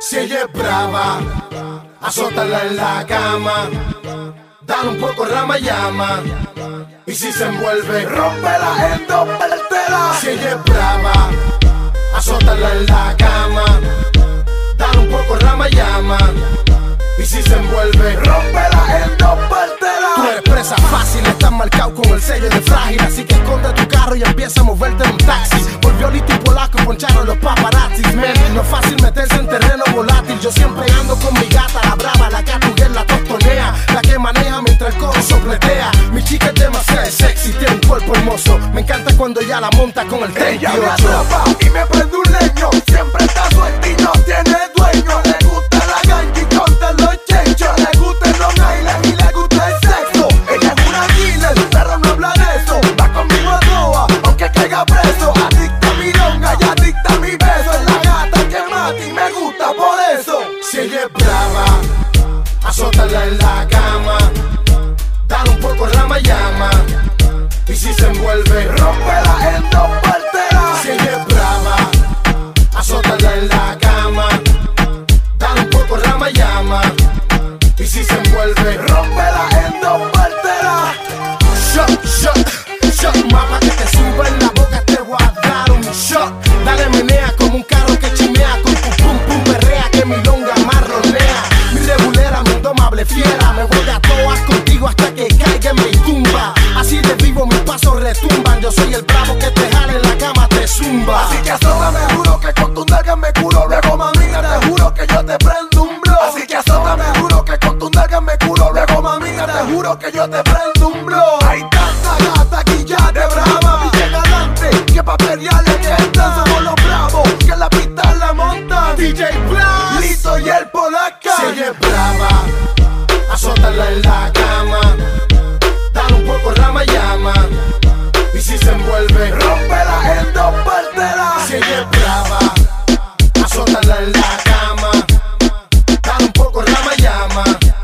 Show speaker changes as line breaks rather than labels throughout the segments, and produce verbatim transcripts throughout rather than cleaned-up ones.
Si ella es brava, azótala en la cama, dale un poco rama llama, y si se envuelve,
rómpela en dos parteras.
Si ella es brava, azótala en la cama, dale un poco rama llama, y si se envuelve,
rómpela en dos parteras.
Tú eres presa fácil, estás marcado con el sello de frágil, así que esconde tu carro y empieza a moverte en un taxi. Volvió Lito y Polaco y poncharon los paparazzis, man. No es fácil meterse en terreno volátil. Yo siempre ando con mi gata, la brava, la catuguer, la tostonea, la que maneja mientras el coro sopletea. Mi chica es demasiado sexy, tiene un cuerpo hermoso. Me encanta cuando ya la monta con el
Ella me
treinta y ocho.
atrapa y me prende un leño. Siempre está suelta y no tiene dueño. Le gusta la ganja y conta los chechos. Le gusta el Long Island y le gusta el sexo. Ella es una dealer, pero no habla de eso. Va conmigo a toa, aunque caiga preso. Adicta a mi longa y adicta a mi beso. Es la gata que mata y me gusta por eso.
Si ella es brava, azótala en la cama, dale un poco rama llama, y si se envuelve,
rómpela en dos parteras.
Si ella es brava, azótala en la cama, dale un poco rama llama, y si se envuelve,
rómpela en dos parteras.
shot, shot, shot, mapa que te suba en la boca, te voy a dar un shot. Dale menea como un carro que chimea, con tu pum pum perrea que mi longa marronea. Mi regulera, mi indomable fiera, me voy a toas contigo hasta que caiga en mi tumba. Así de vivo mis pasos retumban, yo soy el bravo que te jala en la cama, te zumba.
Así que azótame, juro que con tu nalga me curo. Luego mamita te juro que yo te prendo un blow. Así que azótame, juro que con tu nalga me curo. Luego mamita te juro que yo te prendo un blow. Hay tanta gata aquí ya de brava, bien adelante, que pa' pelearle que están. Somos los bravos, que en la pista la montan.
D J Blast,
Lito y el Polaco.
si ella es brava, azótala en la cama, dale un poco rama llama, y si se envuelve,
rómpela en dos parteras.
si ella es brava, azótala en la cama, dale un poco rama llama,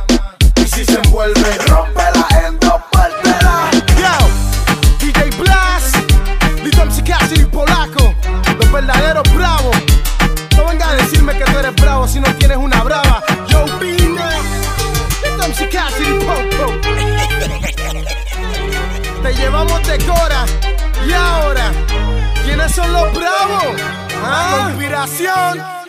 y si se envuelve,
rómpela en dos parteras.
yo, D J Blast, Lito M C Cassidy y Polaco, los verdaderos bravos. No vengas a decirme que tú eres bravo si no tienes una brava. Yo vine, Lito M C Cassidy y Popo. Te llevamos de Cora. Y ahora, ¿quiénes son los bravos? ¿Ah? Conspiración.